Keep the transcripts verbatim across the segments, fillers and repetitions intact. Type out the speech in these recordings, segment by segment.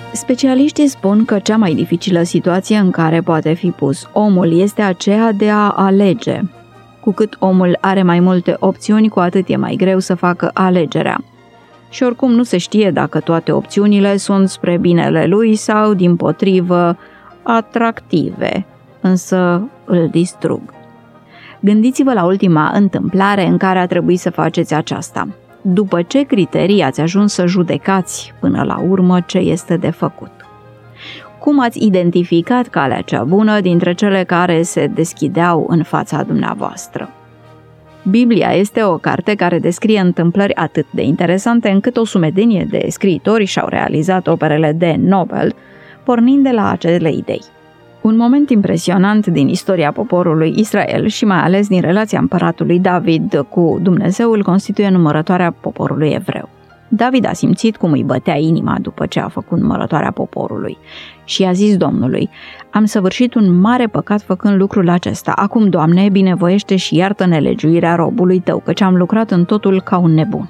Specialiștii spun că cea mai dificilă situație în care poate fi pus omul este aceea de a alege. Cu cât omul are mai multe opțiuni, cu atât e mai greu să facă alegerea. Și oricum nu se știe dacă toate opțiunile sunt spre binele lui sau, dimpotrivă, atractive, însă îl distrug. Gândiți-vă la ultima întâmplare în care a trebuit să faceți aceasta. După ce criterii ați ajuns să judecați până la urmă ce este de făcut? Cum ați identificat calea cea bună dintre cele care se deschideau în fața dumneavoastră? Biblia este o carte care descrie întâmplări atât de interesante încât o sumedenie de scriitori și-au realizat operele de Nobel, pornind de la acele idei. Un moment impresionant din istoria poporului Israel și mai ales din relația împăratului David cu Dumnezeu îl constituie numărătoarea poporului evreu. David a simțit cum îi bătea inima după ce a făcut numărătoarea poporului și i-a zis Domnului: am săvârșit un mare păcat făcând lucrul acesta. Acum, Doamne, binevoiește și iartă nelegiuirea robului tău, căci am lucrat în totul ca un nebun.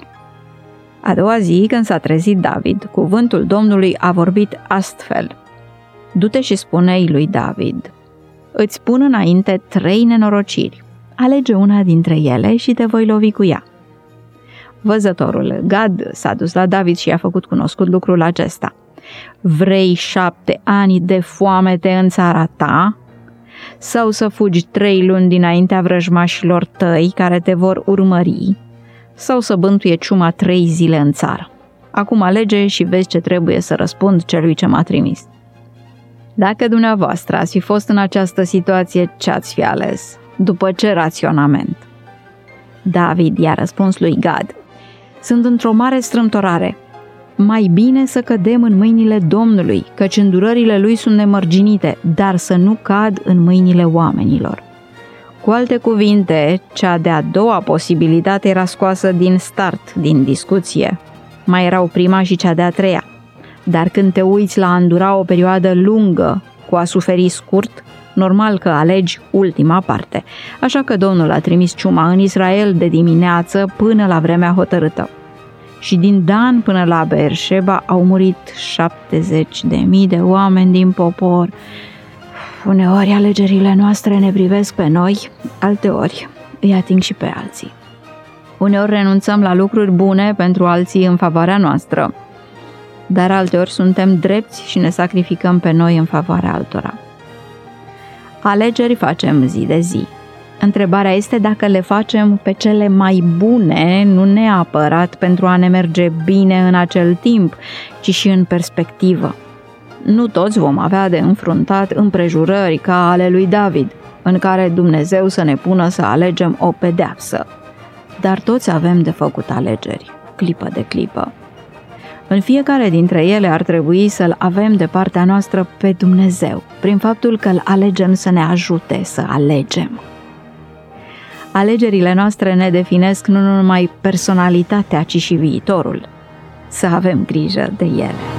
A doua zi, când s-a trezit David, cuvântul Domnului a vorbit astfel: du-te și spune-i lui David: îți spun înainte trei nenorociri. Alege una dintre ele și te voi lovi cu ea. Văzătorul Gad s-a dus la David și i-a făcut cunoscut lucrul acesta. Vrei șapte ani de foamete în țara ta? Sau să fugi trei luni dinaintea vrăjmașilor tăi care te vor urmări? Sau să bântuie ciuma trei zile în țară? Acum alege și vezi ce trebuie să răspund celui ce m-a trimis. Dacă dumneavoastră ați fi fost în această situație, ce ați fi ales? După ce raționament? David i-a răspuns lui Gad: sunt într-o mare strâmtorare. Mai bine să cădem în mâinile Domnului, căci îndurările lui sunt nemărginite, dar să nu cad în mâinile oamenilor. Cu alte cuvinte, cea de-a doua posibilitate era scoasă din start, din discuție. Mai erau prima și cea de-a treia. Dar când te uiți la a îndura o perioadă lungă cu a suferi scurt, normal că alegi ultima parte. Așa că Domnul a trimis ciuma în Israel de dimineață până la vremea hotărâtă. Și din Dan până la Beersheba au murit șaptezeci de mii de oameni din popor. Uneori alegerile noastre ne privesc pe noi, alteori îi ating și pe alții. Uneori renunțăm la lucruri bune pentru alții în favoarea noastră, dar alteori suntem drepți și ne sacrificăm pe noi în favoarea altora. Alegeri facem zi de zi. Întrebarea este dacă le facem pe cele mai bune, nu neapărat pentru a ne merge bine în acel timp, ci și în perspectivă. Nu toți vom avea de înfruntat împrejurări ca ale lui David, în care Dumnezeu să ne pună să alegem o pedeapsă. Dar toți avem de făcut alegeri, clipă de clipă. În fiecare dintre ele ar trebui să-L avem de partea noastră pe Dumnezeu, prin faptul că Îl alegem să ne ajute să alegem. Alegerile noastre ne definesc nu numai personalitatea, ci și viitorul. Să avem grijă de ele.